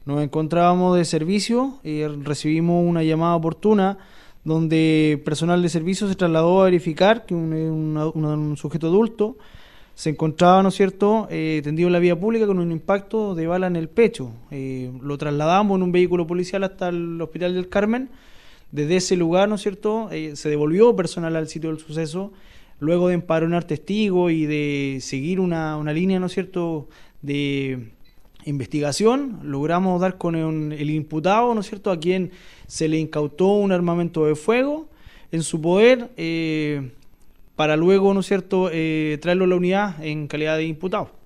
Nos encontrábamos de servicio y recibimos una llamada oportuna donde personal de servicio se trasladó a verificar que un sujeto adulto se encontraba, ¿no es cierto?, tendido en la vía pública con un impacto de bala en el pecho. Lo trasladamos en un vehículo policial hasta el Hospital del Carmen. Desde ese lugar, ¿no es cierto?, se devolvió personal al sitio del suceso, luego de empadronar testigos y de seguir una línea, ¿no es cierto?, de investigación. Logramos dar con el imputado, ¿no es cierto?, a quien se le incautó un armamento de fuego en su poder, para luego, ¿no es cierto?, traerlo a la unidad en calidad de imputado.